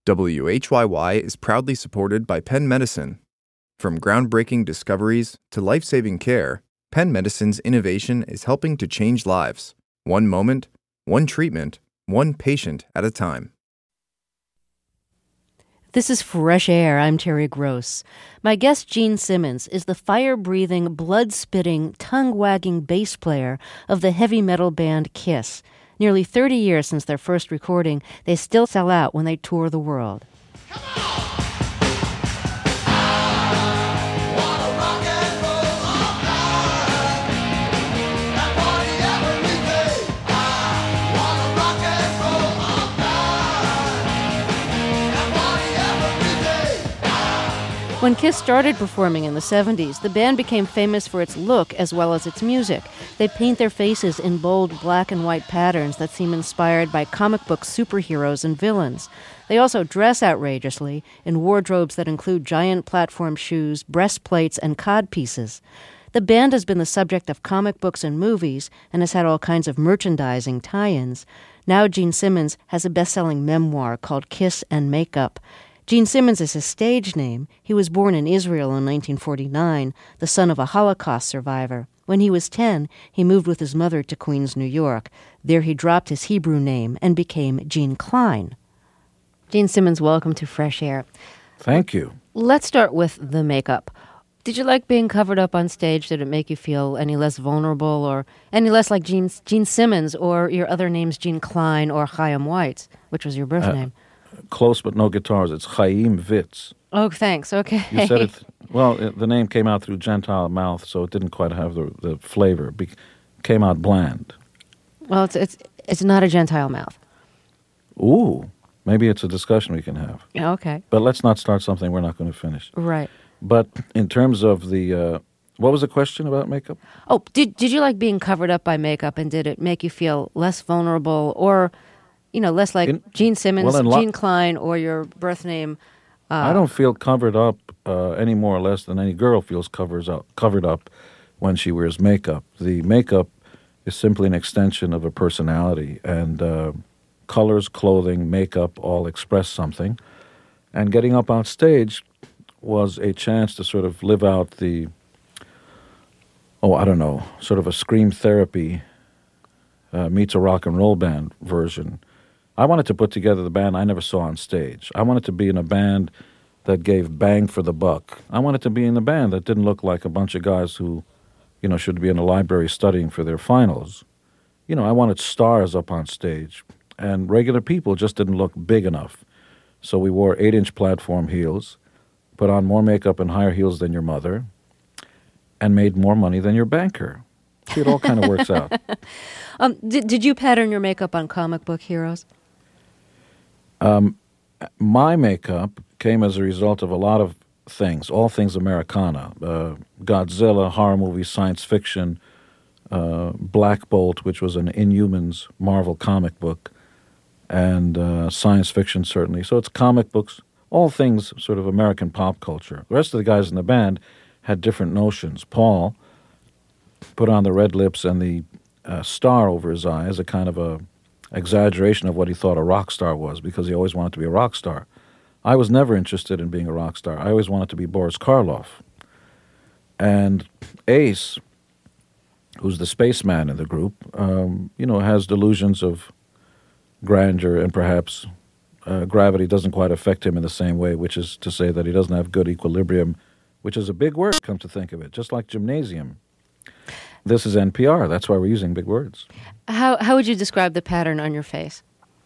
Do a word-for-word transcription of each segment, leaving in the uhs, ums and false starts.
W H Y Y is proudly supported by Penn Medicine. From groundbreaking discoveries to life-saving care, Penn Medicine's innovation is helping to change lives, one moment, one treatment, one patient at a time. This is Fresh Air. I'm Terry Gross. My guest, Gene Simmons, is the fire-breathing, blood-spitting, tongue-wagging bass player of the heavy metal band Kiss. Nearly thirty years since their first recording, they still sell out when they tour the world. Come on! I wanna rock and roll all night and party every day. I wanna rock and roll all night and party every day. When Kiss started performing in the seventies, the band became famous for its look as well as its music. They paint their faces in bold black and white patterns that seem inspired by comic book superheroes and villains. They also dress outrageously in wardrobes that include giant platform shoes, breastplates, and codpieces. The band has been the subject of comic books and movies and has had all kinds of merchandising tie-ins. Now Gene Simmons has a best-selling memoir called Kiss and Makeup. Gene Simmons is his stage name. He was born in Israel in nineteen forty-nine, the son of a Holocaust survivor. When he was ten, he moved with his mother to Queens, New York. There he dropped his Hebrew name and became Gene Klein. Gene Simmons, welcome to Fresh Air. Thank you. Let's start with the makeup. Did you like being covered up on stage? Did it make you feel any less vulnerable or any less like Gene, Gene Simmons or your other names, Gene Klein or Chaim Weitz, which was your birth Uh, name? Close but no guitars. It's Chaim Witz. Oh, thanks. Okay. You said it. Well, it, the name came out through Gentile mouth, so it didn't quite have the, the flavor. It be, came out bland. Well, it's it's it's not a Gentile mouth. Ooh, maybe it's a discussion we can have. Yeah, okay. But let's not start something we're not going to finish. Right. But in terms of the, uh, what was the question about makeup? Oh, did did you like being covered up by makeup, and did it make you feel less vulnerable, or, you know, less like In- Gene Simmons, well, in lo- Gene Klein, or your birth name? I don't feel covered up uh, any more or less than any girl feels covers up, covered up when she wears makeup. The makeup is simply an extension of a personality, and uh, colors, clothing, makeup all express something. And getting up on stage was a chance to sort of live out the, oh, I don't know, sort of a scream therapy uh, meets a rock and roll band version. I wanted to put together the band I never saw on stage. I wanted to be in a band that gave bang for the buck. I wanted to be in a band that didn't look like a bunch of guys who, you know, should be in a library studying for their finals. You know, I wanted stars up on stage, and regular people just didn't look big enough. So we wore eight-inch platform heels, put on more makeup and higher heels than your mother, and made more money than your banker. See, it all kind of works out. Um, did did you pattern your makeup on comic book heroes? Um, my makeup came as a result of a lot of things, all things Americana. Uh, Godzilla, horror movies, science fiction, uh, Black Bolt, which was an Inhumans Marvel comic book, and uh, science fiction, certainly. So it's comic books, all things sort of American pop culture. The rest of the guys in the band had different notions. Paul put on the red lips and the uh, star over his eye as a kind of a exaggeration of what he thought a rock star was, because he always wanted to be a rock star. I was never interested in being a rock star. I always wanted to be Boris Karloff. And Ace, who's the spaceman in the group, um, you know, has delusions of grandeur, and perhaps uh, gravity doesn't quite affect him in the same way, which is to say that he doesn't have good equilibrium, which is a big word, come to think of it, just like gymnasium. This is N P R. That's why we're using big words. How how would you describe the pattern on your face?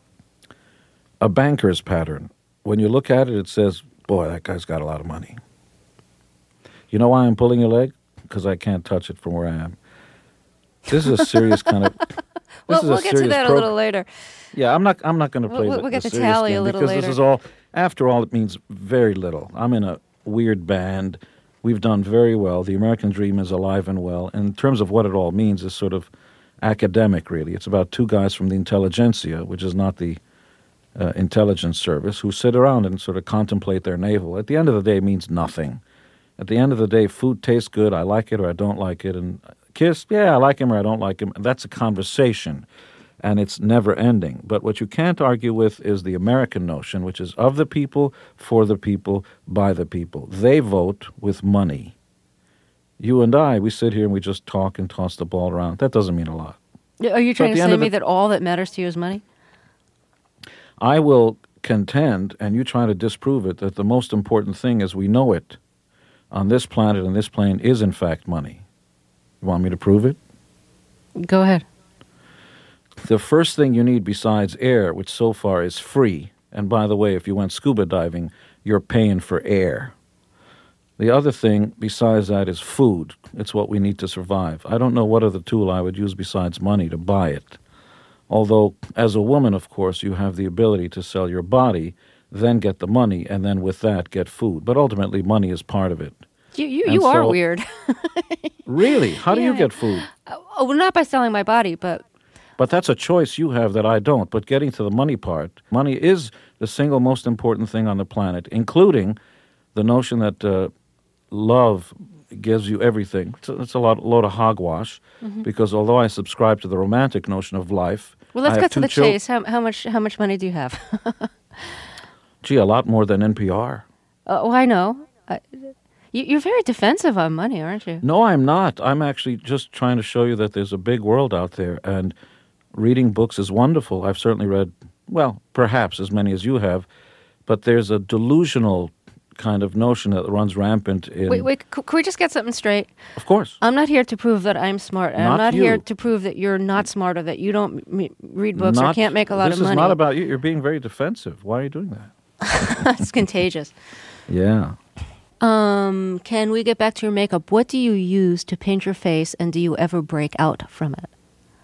A banker's pattern. When you look at it, it says, boy, that guy's got a lot of money. You know why I'm pulling your leg? Because I can't touch it from where I am. This is a serious kind of... Well, we'll get to that pro- a little later. Yeah, I'm not I'm not going to play We'll- the, we'll get the to serious tally a game, little because later. this is all, after all, it means very little. I'm in a weird band. We've done very well. The American dream is alive and well. And in terms of what it all means, is sort of academic, really. It's about two guys from the intelligentsia, which is not the uh, intelligence service, who sit around and sort of contemplate their navel. At the end of the day, it means nothing. At the end of the day, food tastes good, I like it or I don't like it. And Kiss, yeah, I like him or I don't like him. And that's a conversation. and it's never ending. But what you can't argue with is the American notion, which is of the people, for the people, by the people. They vote with money. You and I, we sit here and we just talk and toss the ball around. That doesn't mean a lot. Are you trying at to the say end to of me the- that all that matters to you is money? I will contend, and you try to disprove it, that the most important thing as we know it on this planet and this plane is in fact money. You want me to prove it? Go ahead. The first thing you need besides air, which so far is free, and by the way, if you went scuba diving, you're paying for air. The other thing besides that is food. It's what we need to survive. I don't know what other tool I would use besides money to buy it. Although, as a woman, of course, you have the ability to sell your body, then get the money, and then with that get food. But ultimately, money is part of it. You you, And you are so- weird. Really? How do you Yeah. get food? Oh, well, not by selling my body, but But that's a choice you have that I don't. But getting to the money part, money is the single most important thing on the planet, including the notion that uh, love gives you everything. It's a, it's a lot, load of hogwash, because although I subscribe to the romantic notion of life, well, let's I have get to two the chil- chase. How how much how much money do you have? Gee, a lot more than N P R. Oh, I know. I, you, you're very defensive on money, aren't you? No, I'm not. I'm actually just trying to show you that there's a big world out there, and reading books is wonderful. I've certainly read, well, perhaps as many as you have, but there's a delusional kind of notion that runs rampant in... Wait, wait. c- Can we just get something straight? Of course. I'm not here to prove that I'm smart, and I'm Not not here you. to prove that you're not smart or that you don't m- m- read books or Not- can't make a lot this of money. is not about you. You're being very defensive. Why are you doing that? It's contagious. Yeah. Um, can we get back to your makeup? What do you use to paint your face, and do you ever break out from it?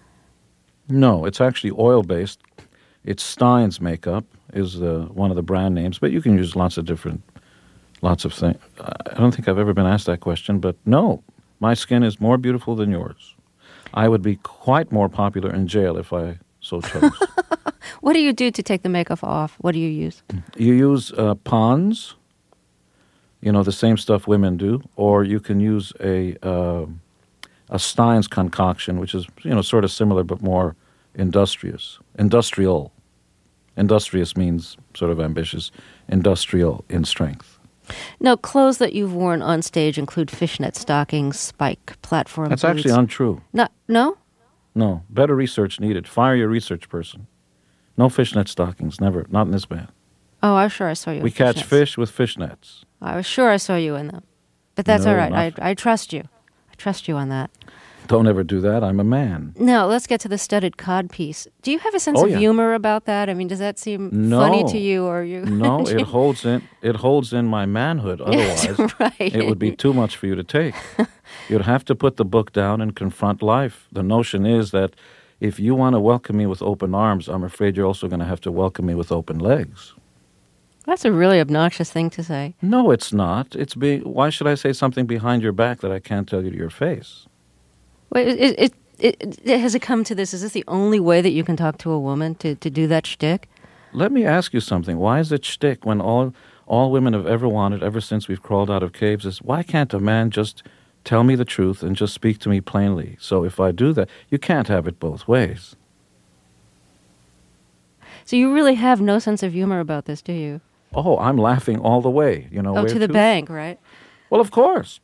No, it's actually oil-based. It's Stein's makeup is uh, one of the brand names, but you can use lots of different, lots of things. I don't think I've ever been asked that question, but no, my skin is more beautiful than yours. I would be quite more popular in jail if I so chose. What do you do to take the makeup off? What do you use? You use uh, Pond's, you know, the same stuff women do, or you can use a uh, a Stein's concoction, which is, you know, sort of similar but more industrious. Industrial. Industrious means sort of ambitious. Industrial in strength. No, clothes that you've worn on stage include fishnet stockings, spike, platform That's boots. actually untrue. No, no? No, better research needed. Fire your research person. No fishnet stockings, never. Not in this band. Oh, I'm sure I saw you. We in catch fishnets. fish with fishnets. I was sure I saw you in them. But that's No, all right. I, not- I trust you. I trust you on that. Don't ever do that. I'm a man. Now, let's get to the studded cod piece. Do you have a sense Oh, of yeah. humor about that? I mean, does that seem No. funny to you, or you? No, it holds in it holds in my manhood. Otherwise, right. it would be too much for you to take. You'd have to put the book down and confront life. The notion is that if you want to welcome me with open arms, I'm afraid you're also going to have to welcome me with open legs. That's a really obnoxious thing to say. No, it's not. It's being. Why should I say something behind your back that I can't tell you to your face? Wait, it, it, it, it, has it come to this? Is this the only way that you can talk to a woman to, to do that shtick? Let me ask you something. Why is it shtick when all all women have ever wanted, ever since we've crawled out of caves, is why can't a man just tell me the truth and just speak to me plainly? So if I do that, you can't have it both ways. So you really have no sense of humor about this, do you? Oh, I'm laughing all the way. You know. Oh, where to the bank, right? Well, of course.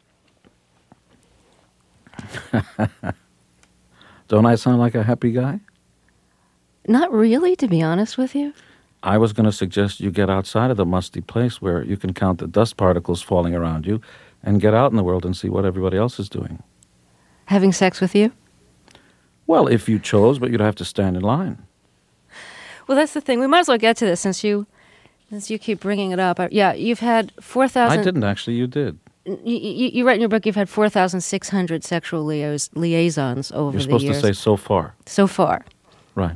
Don't I sound like a happy guy? Not really, to be honest with you. I was going to suggest you get outside of the musty place where you can count the dust particles falling around you and get out in the world and see what everybody else is doing. Having sex with you? Well, if you chose, but you'd have to stand in line. Well, that's the thing. We might as well get to this since you, since you keep bringing it up. Uh, Yeah, you've had four thousand. I didn't actually, you did. You, you, you write in your book you've had four thousand six hundred sexual liaisons liaisons over You're the supposed years. to say so far. So far. Right.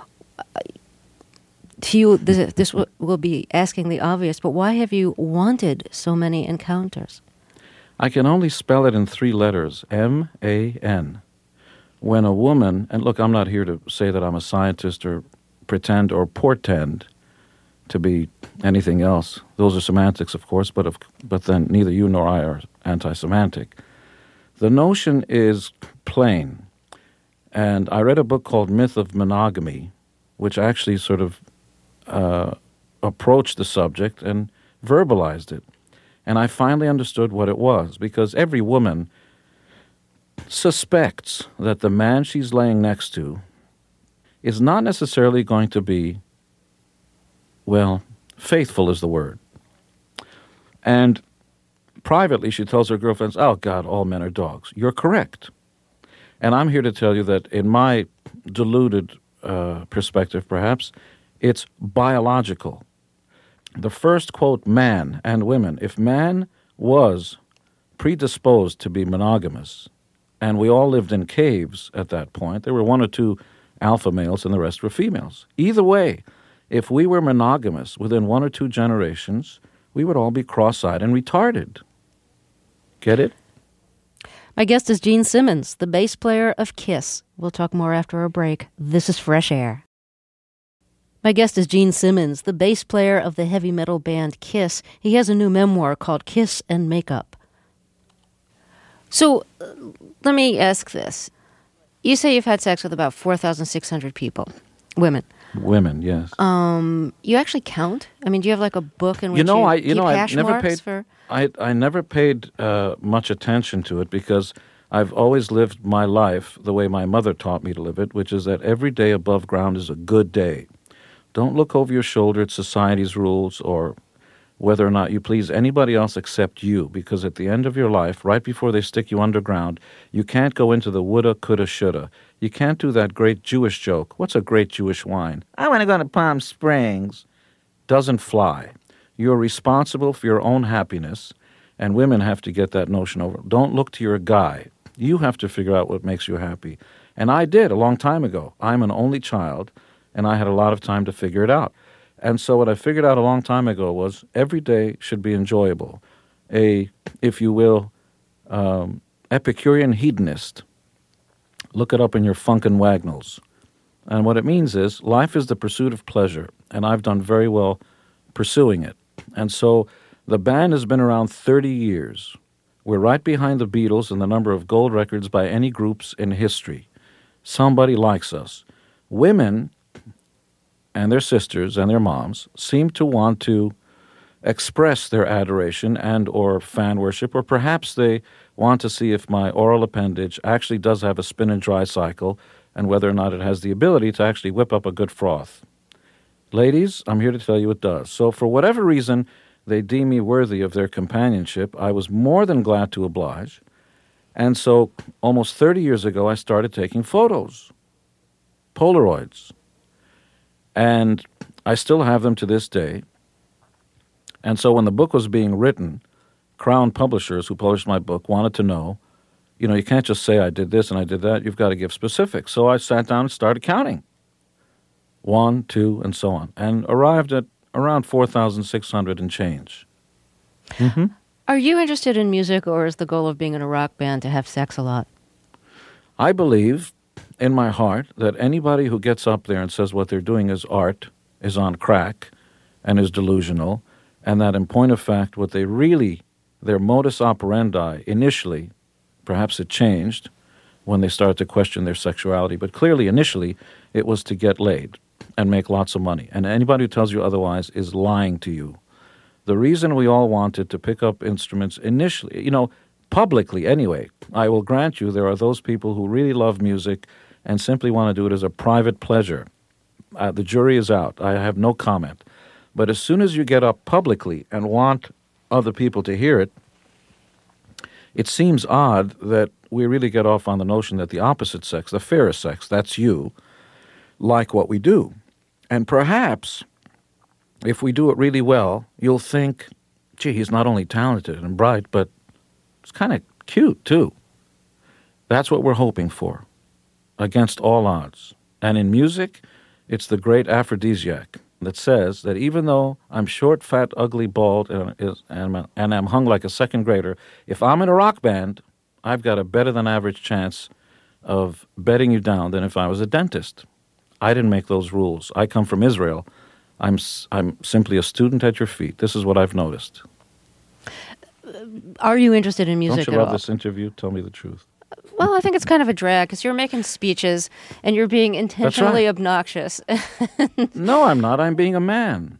To you, this, this will will be asking the obvious, but why have you wanted so many encounters? I can only spell it in three letters, M A N. When a woman, and look, I'm not here to say that I'm a scientist or pretend or portend to be anything else. Those are semantics, of course, but, of, but then neither you nor I are anti-semantic. The notion is plain. And I read a book called Myth of Monogamy, which actually sort of uh, approached the subject and verbalized it. And I finally understood what it was, because every woman suspects that the man she's laying next to is not necessarily going to be, well, faithful is the word. And privately, she tells her girlfriends, oh, God, all men are dogs. You're correct. And I'm here to tell you that in my deluded uh, perspective, perhaps, it's biological. The first, quote, man and women, if man was predisposed to be monogamous, and we all lived in caves at that point, there were one or two alpha males and the rest were females. Either way, if we were monogamous within one or two generations, we would all be cross-eyed and retarded. Get it? My guest is Gene Simmons, the bass player of KISS. We'll talk more after a break. This is Fresh Air. My guest is Gene Simmons, the bass player of the heavy metal band KISS. He has a new memoir called Kiss and Makeup. So, uh, let me ask this. You say you've had sex with about four thousand six hundred people, women. Women, yes. Um, you actually count? I mean, do you have like a book in which you know, you I, you keep know, I hash never marks paid. for? I I never paid uh, much attention to it because I've always lived my life the way my mother taught me to live it, which is that every day above ground is a good day. Don't look over your shoulder at society's rules or whether or not you please anybody else except you, because at the end of your life, right before they stick you underground, you can't go into the woulda, coulda, shoulda. You can't do that great Jewish joke. What's a great Jewish wine? I want to go to Palm Springs. Doesn't fly. You're responsible for your own happiness, and women have to get that notion over. Don't look to your guy. You have to figure out what makes you happy. And I did a long time ago. I'm an only child, and I had a lot of time to figure it out. And so what I figured out a long time ago was every day should be enjoyable. A, if you will, um, Epicurean hedonist. Look it up in your Funkin' Wagnalls. And what it means is life is the pursuit of pleasure, and I've done very well pursuing it. And so the band has been around thirty years. We're right behind the Beatles in the number of gold records by any groups in history. Somebody likes us. Women and their sisters and their moms seem to want to express their adoration and or fan worship, or perhaps they want to see if my oral appendage actually does have a spin and dry cycle and whether or not it has the ability to actually whip up a good froth. Ladies, I'm here to tell you it does. So for whatever reason they deem me worthy of their companionship, I was more than glad to oblige. And so almost thirty years ago I started taking photos, Polaroids. And I still have them to this day. And so when the book was being written, Crown Publishers, who published my book, wanted to know, you know, you can't just say I did this and I did that. You've got to give specifics. So I sat down and started counting. One, two, and so on. And arrived at around four thousand six hundred and change. Mm-hmm. Are you interested in music, or is the goal of being in a rock band to have sex a lot? I believe in my heart that anybody who gets up there and says what they're doing is art is on crack and is delusional, and that in point of fact what they really, their modus operandi initially, perhaps it changed when they started to question their sexuality, but clearly initially it was to get laid and make lots of money. And anybody who tells you otherwise is lying to you. The reason we all wanted to pick up instruments initially, you know, publicly anyway, I will grant you there are those people who really love music and simply want to do it as a private pleasure. Uh, the jury is out. I have no comment. But as soon as you get up publicly and want other people to hear it, it seems odd that we really get off on the notion that the opposite sex, the fairest sex, that's you, like what we do. And perhaps, if we do it really well, you'll think, gee, he's not only talented and bright, but it's kind of cute, too. That's what we're hoping for, against all odds. And in music, it's the great aphrodisiac that says that even though I'm short, fat, ugly, bald, and, is, and, and I'm hung like a second grader, if I'm in a rock band, I've got a better than average chance of bedding you down than if I was a dentist. I didn't make those rules. I come from Israel. I'm I'm simply a student at your feet. This is what I've noticed. Are you interested in music Don't you at love all? this interview? Tell me the truth. Well, I think it's kind of a drag because you're making speeches and you're being intentionally right. obnoxious. No, I'm not. I'm being a man.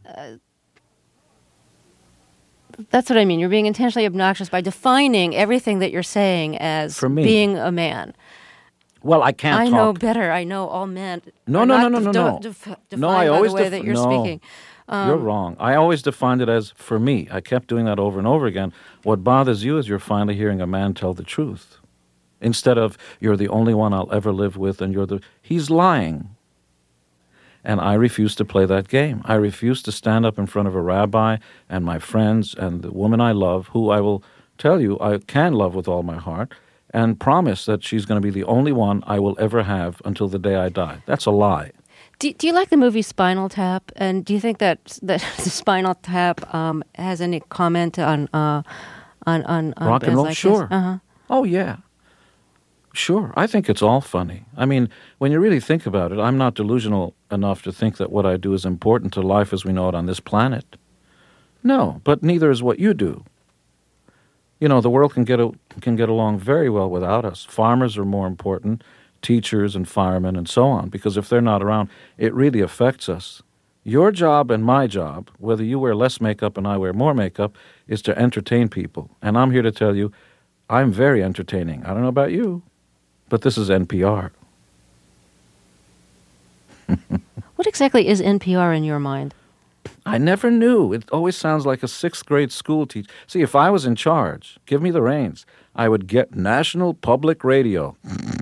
That's what I mean. You're being intentionally obnoxious by defining everything that you're saying as For me. being a man. Well, I can't I talk. know better. I know all men. No, are no, not no, no, def- no, no. def- No, defined I by always the way def- that you're no. speaking. You're wrong. I always defined it as for me. I kept doing that over and over again. What bothers you is you're finally hearing a man tell the truth. Instead of, you're the only one I'll ever live with and you're the... He's lying. And I refuse to play that game. I refuse to stand up in front of a rabbi and my friends and the woman I love, who I will tell you I can love with all my heart, and promise that she's going to be the only one I will ever have until the day I die. That's a lie. Do, do you like the movie Spinal Tap? And do you think that that the Spinal Tap um, has any comment on uh, on on, on Rock and bands roll? like Sure. This? Uh-huh. Oh, yeah. Sure. I think it's all funny. I mean, when you really think about it, I'm not delusional enough to think that what I do is important to life as we know it on this planet. No, but neither is what you do. You know, the world can get a, can get along very well without us. Farmers are more important, teachers and firemen and so on, because if they're not around, it really affects us. Your job and my job, whether you wear less makeup and I wear more makeup, is to entertain people. And I'm here to tell you, I'm very entertaining. I don't know about you, but this is N P R. What exactly is N P R in your mind? I never knew. It always sounds like a sixth grade school teacher. See, if I was in charge, give me the reins, I would get National Public Radio.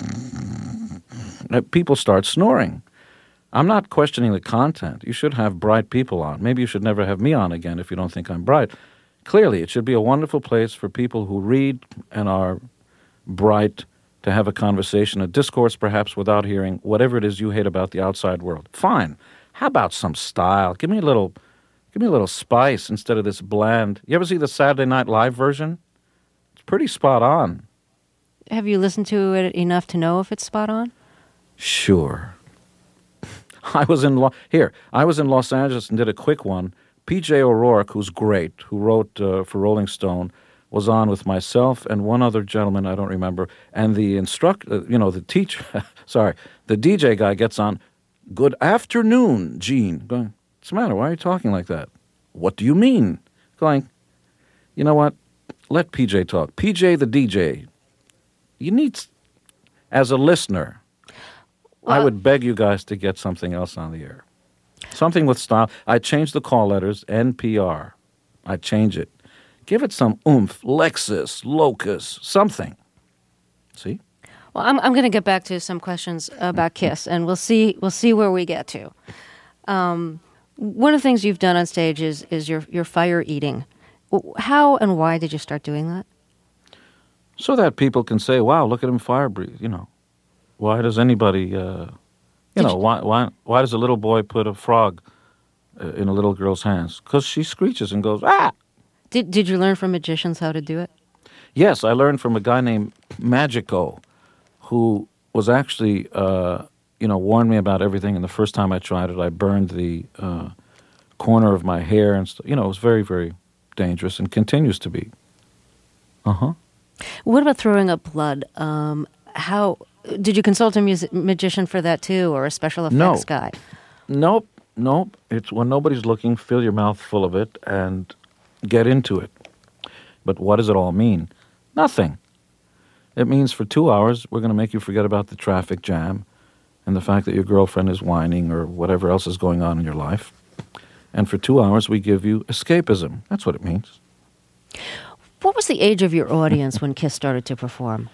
People start snoring. I'm not questioning the content. You should have bright people on. Maybe you should never have me on again if you don't think I'm bright. Clearly, it should be a wonderful place for people who read and are bright to have a conversation, a discourse perhaps without hearing whatever it is you hate about the outside world. Fine. How about some style? Give me a little, give me a little spice instead of this bland. You ever see the Saturday Night Live version? It's pretty spot on. Have you listened to it enough to know if it's spot on? Sure. I was in Lo- here. I was in Los Angeles and did a quick one. P J O'Rourke, who's great, who wrote uh, for Rolling Stone, was on with myself and one other gentleman I don't remember. And the instruct, uh, you know, the teacher, sorry, the D J guy gets on. Good afternoon, Gene. Going, what's the matter? Why are you talking like that? What do you mean? Going, you know what? Let P J talk. P J the D J. You need, as a listener, I would beg you guys to get something else on the air. Something with style. I change the call letters, N P R. I change it. Give it some oomph, Lexus, Locus, something. See? Well, I'm I'm going to get back to some questions about Kiss, and we'll see we'll see where we get to. Um, one of the things you've done on stage is is your your fire eating. How and why did you start doing that? So that people can say, "Wow, look at him fire breathe." You know, why does anybody? Uh, you Did know, you- why why why does a little boy put a frog uh, in a little girl's hands? Because she screeches and goes, "Ah!" Did did you learn from magicians how to do it? Yes, I learned from a guy named Magico, who was actually, uh, you know, warned me about everything. And the first time I tried it, I burned the uh, corner of my hair and stuff. You know, it was very, very dangerous and continues to be. Uh huh. What about throwing up blood? Um, how did you consult a music, magician for that too, or a special effects No. guy? Nope, nope. It's when nobody's looking, fill your mouth full of it and get into it. But what does it all mean? Nothing. It means for two hours, we're going to make you forget about the traffic jam and the fact that your girlfriend is whining or whatever else is going on in your life. And for two hours, we give you escapism. That's what it means. What was the age of your audience when Kiss started to perform?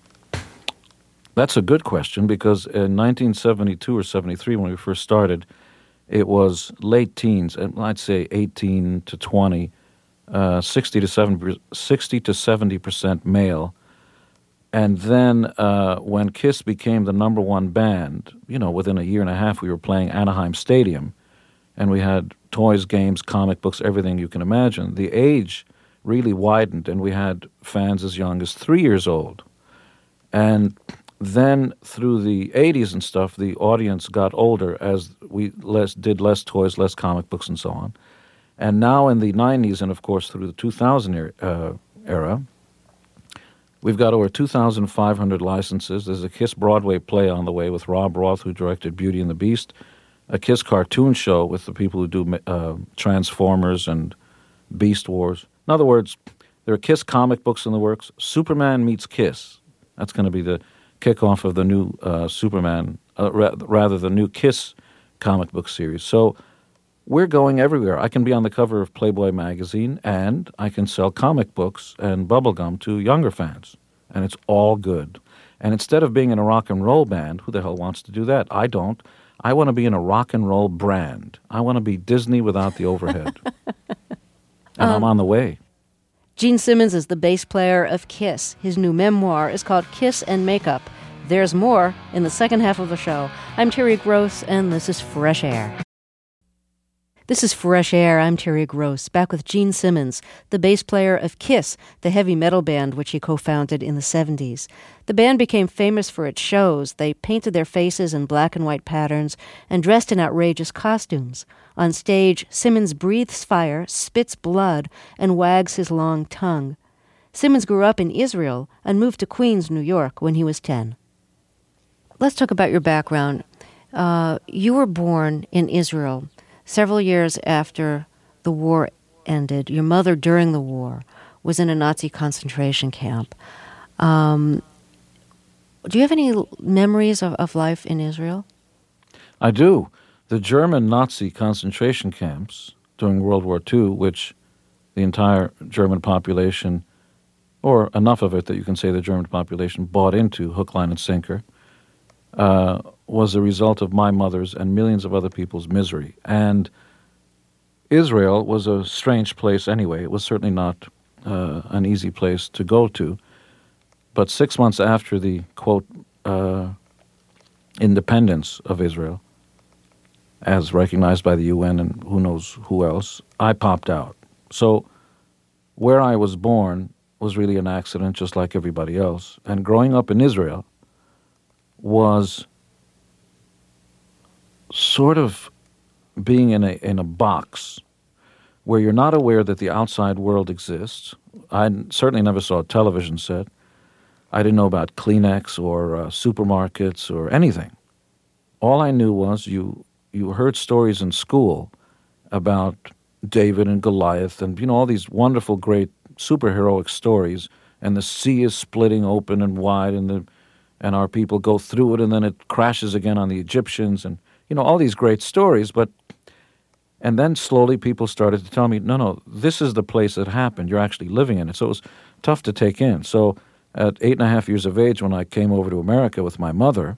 That's a good question because in nineteen seventy-two or seventy-three, when we first started, it was late teens, and I'd say eighteen to twenty, uh, sixty to seventy, sixty to seventy percent male. And then uh, when Kiss became the number one band, you know, within a year and a half, we were playing Anaheim Stadium, and we had toys, games, comic books, everything you can imagine. The age really widened, and we had fans as young as three years old. And then through the eighties and stuff, the audience got older as we less, did less toys, less comic books, and so on. And now in the nineties, and of course through the two thousand era, uh, era We've got over two thousand five hundred licenses. There's a Kiss Broadway play on the way with Rob Roth, who directed Beauty and the Beast, a Kiss cartoon show with the people who do uh, Transformers and Beast Wars. In other words, there are Kiss comic books in the works. Superman meets Kiss. That's going to be the kickoff of the new uh, Superman, uh, ra- rather the new Kiss comic book series. So we're going everywhere. I can be on the cover of Playboy magazine, and I can sell comic books and bubblegum to younger fans, and it's all good. And instead of being in a rock and roll band, who the hell wants to do that? I don't. I want to be in a rock and roll brand. I want to be Disney without the overhead. And um, I'm on the way. Gene Simmons is the bass player of Kiss. His new memoir is called Kiss and Makeup. There's more in the second half of the show. I'm Terry Gross, and this is Fresh Air. This is Fresh Air. I'm Terry Gross, back with Gene Simmons, the bass player of Kiss, the heavy metal band which he co-founded in the seventies. The band became famous for its shows. They painted their faces in black and white patterns and dressed in outrageous costumes. On stage, Simmons breathes fire, spits blood, and wags his long tongue. Simmons grew up in Israel and moved to Queens, New York, when he was ten. Let's talk about your background. Uh, you were born in Israel several years after the war ended. Your mother, during the war, was in a Nazi concentration camp. Um, do you have any memories of, of life in Israel? I do. The German Nazi concentration camps during World War Two, which the entire German population, or enough of it that you can say the German population, bought into hook, line, and sinker, uh, was a result of my mother's and millions of other people's misery. And Israel was a strange place anyway. It was certainly not uh, an easy place to go to. But six months after the, quote, uh, independence of Israel, as recognized by the U N and who knows who else, I popped out. So where I was born was really an accident, just like everybody else. And growing up in Israel was sort of being in a in a box where you're not aware that the outside world exists. I certainly never saw a television set. I didn't know about Kleenex or uh, supermarkets or anything. All I knew was you you heard stories in school about David and Goliath and, you know, all these wonderful, great superheroic stories, and the sea is splitting open and wide, and the and our people go through it, and then it crashes again on the Egyptians, and, you know, all these great stories. But, and then slowly people started to tell me, no, no, this is the place that happened. You're actually living in it. So it was tough to take in. So at eight and a half years of age, when I came over to America with my mother,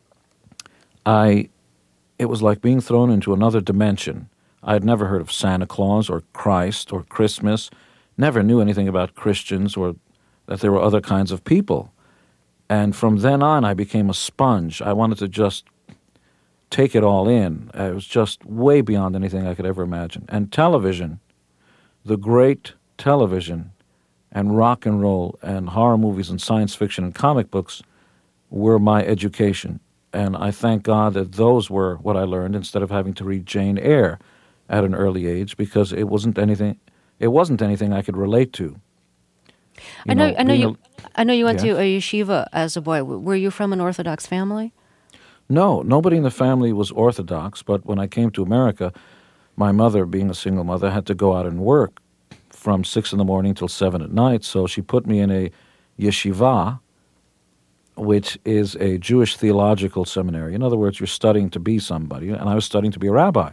I, it was like being thrown into another dimension. I had never heard of Santa Claus or Christ or Christmas, never knew anything about Christians or that there were other kinds of people. And from then on, I became a sponge. I wanted to just take it all in. It was just way beyond anything I could ever imagine. And television, the great television, and rock and roll, and horror movies, and science fiction, and comic books were my education. And I thank God that those were what I learned instead of having to read Jane Eyre at an early age, because it wasn't anything. It wasn't anything I could relate to. You I know. know, I know you. a, I know you went yeah. to a yeshiva as a boy. W- Were you from an Orthodox family? No, nobody in the family was Orthodox. But when I came to America, my mother, being a single mother, had to go out and work from six in the morning till seven at night. So she put me in a yeshiva, which is a Jewish theological seminary. In other words, you're studying to be somebody, and I was studying to be a rabbi.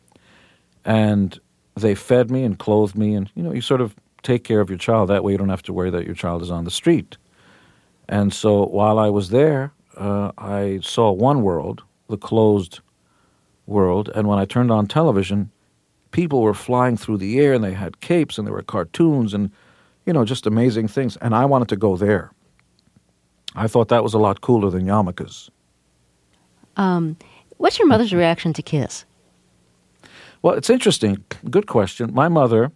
And they fed me and clothed me, and, you know, you sort of take care of your child. That way you don't have to worry that your child is on the street. And so while I was there, uh, I saw one world, the closed world, and when I turned on television, people were flying through the air, and they had capes, and there were cartoons, and, you know, just amazing things. And I wanted to go there. I thought that was a lot cooler than yarmulkes. Um, what's your mother's reaction to Kiss? Well, it's interesting. Good question. My mother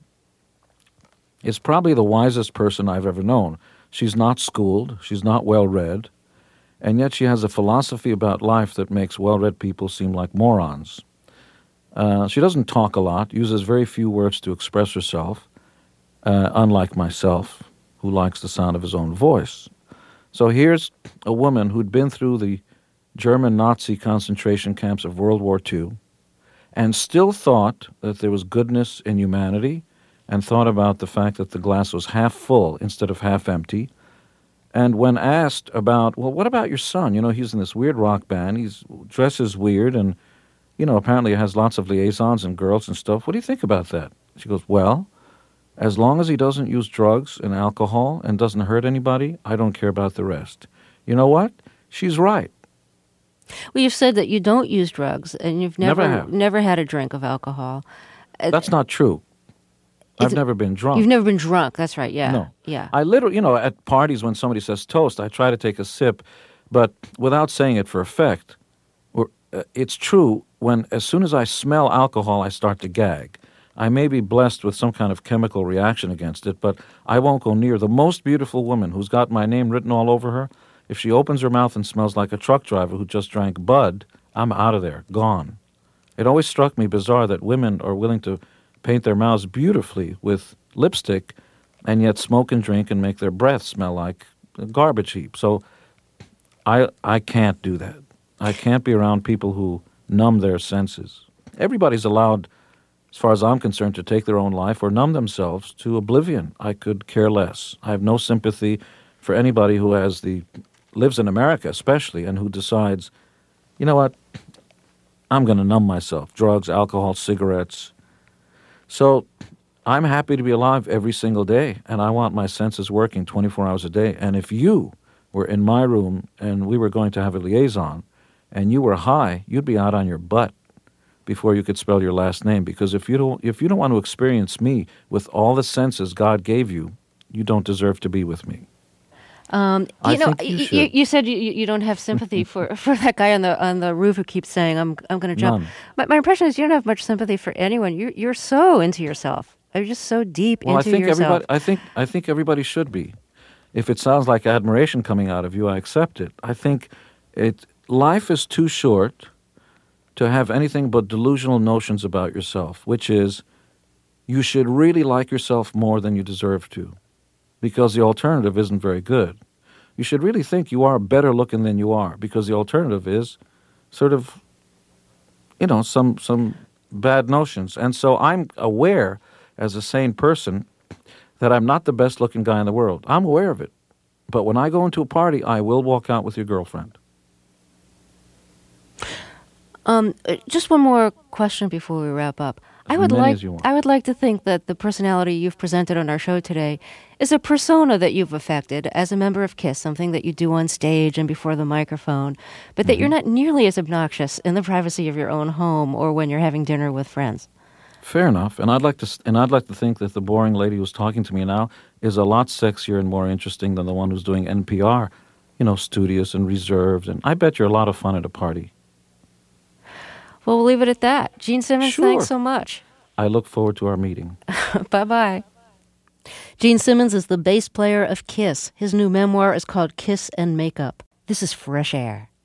is probably the wisest person I've ever known. She's not schooled. She's not well-read. And yet she has a philosophy about life that makes well-read people seem like morons. Uh, she doesn't talk a lot, uses very few words to express herself, uh, unlike myself, who likes the sound of his own voice. So here's a woman who'd been through the German Nazi concentration camps of World War Two and still thought that there was goodness in humanity and thought about the fact that the glass was half full instead of half empty. And when asked about, well, what about your son? You know, he's in this weird rock band. He's dresses weird and, you know, apparently has lots of liaisons and girls and stuff. What do you think about that? She goes, well, as long as he doesn't use drugs and alcohol and doesn't hurt anybody, I don't care about the rest. You know what? She's right. Well, you've said that you don't use drugs and you've never Never have. never had a drink of alcohol. Uh, That's not true. Is I've it- never been drunk. You've never been drunk. That's right. Yeah. No. Yeah. I literally, you know, at parties when somebody says toast, I try to take a sip, but without saying it for effect. Or, uh, it's true when, as soon as I smell alcohol, I start to gag. I may be blessed with some kind of chemical reaction against it, but I won't go near the most beautiful woman who's got my name written all over her. If she opens her mouth and smells like a truck driver who just drank Bud, I'm out of there, gone. It always struck me bizarre that women are willing to paint their mouths beautifully with lipstick and yet smoke and drink and make their breath smell like a garbage heap. So I I can't do that. I can't be around people who numb their senses. Everybody's allowed, as far as I'm concerned, to take their own life or numb themselves to oblivion. I could care less. I have no sympathy for anybody who has the lives in America especially and who decides, you know what, I'm going to numb myself. Drugs, alcohol, cigarettes. So I'm happy to be alive every single day, and I want my senses working twenty-four hours a day. And if you were in my room and we were going to have a liaison and you were high, you'd be out on your butt before you could spell your last name. Because if you don't, if you don't want to experience me with all the senses God gave you, you don't deserve to be with me. Um, I you know, think you y- should. y- you said you, you don't have sympathy for, for that guy on the on the roof who keeps saying, "I'm I'm going to jump." None. My, my impression is you don't have much sympathy for anyone. You're you're so into yourself. You're just so deep Well, I into think yourself. everybody. I think. I think everybody should be. If it sounds like admiration coming out of you, I accept it. I think it. Life is too short to have anything but delusional notions about yourself, which is you should really like yourself more than you deserve to, because the alternative isn't very good. You should really think you are better looking than you are, because the alternative is sort of, you know, some some bad notions. And so I'm aware, as a sane person, that I'm not the best looking guy in the world. I'm aware of it. But when I go into a party, I will walk out with your girlfriend. Um, uh, just one more question before we wrap up. I As would many like as you want. I would like to think that the personality you've presented on our show today is a persona that you've affected as a member of KISS, something that you do on stage and before the microphone, but that you're Mm-hmm. not nearly as obnoxious in the privacy of your own home or when you're having dinner with friends. Fair enough. And I'd like to, s- and I'd like to think that the boring lady who's talking to me now is a lot sexier and more interesting than the one who's doing N P R, you know, studious and reserved. And I bet you're a lot of fun at a party. Well, we'll leave it at that. Gene Simmons, Sure. thanks so much. I look forward to our meeting. Bye-bye. Gene Simmons is the bass player of KISS. His new memoir is called Kiss and Makeup. This is Fresh Air.